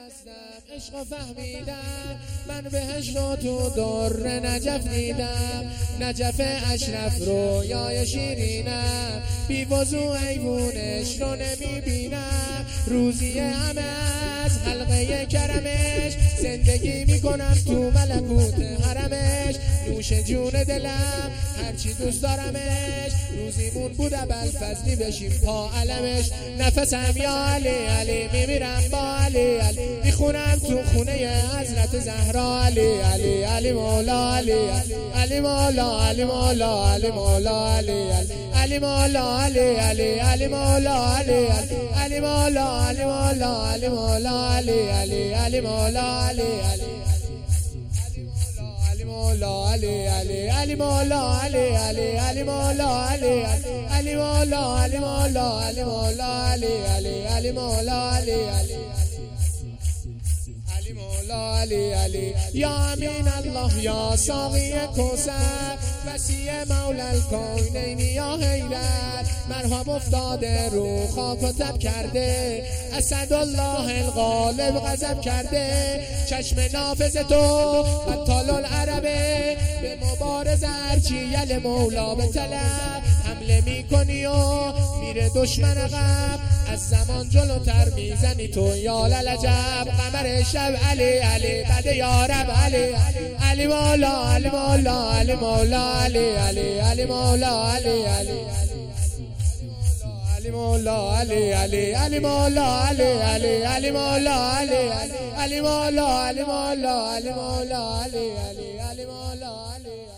هستم عشق و فهمیدم من بهش رو تو در نجف دیدم نجف اشرف رویای شیرینم بی وضو ایوونش رو نمیبینم روزی همه از حلقه کرمش زندگی میکنم تو ملکوت حرمش نوش جون دلم هرچی دوست دارمش روزیمون بود ابوالفضلی بشیم پا علمش نفسم یا علی علی میمیرم با علی علی میخونم تو خونه حضرت زهرا علی علی علی مولا علی علی مولا علی مولا علی مولا علی علی مولا علی علی علی مولا علی علی مولا علی مولا علی مولا علی علی علی مولا علی علی مولا علی علی علی مولا علی علی علی مولا علی علی مولا علی مولا علی مولا علی علی علی مولا علی علی مولا علی علی یا امین الله یا ساقی کوثر وسیع مولا الکونین یا حیدر مرهم افتاده رو خاک و تب کرده اسدالله الغالب غضب کرده چشم نافذ تو بطال العربه به مبارزه هرچی یل مولا به طلب حمله میکنی و میره دشمن غم از زمان جلوتر میزنی تو یا للجب قمر شب علی علی بده یا رب علی علی مولا علی مولا علی مولا علی علی علی مولا علی علی علی مولا علی علی علی مولا علی علی علی مولا علی علی مولا علی مولا علی مولا علی علی علی مولا علی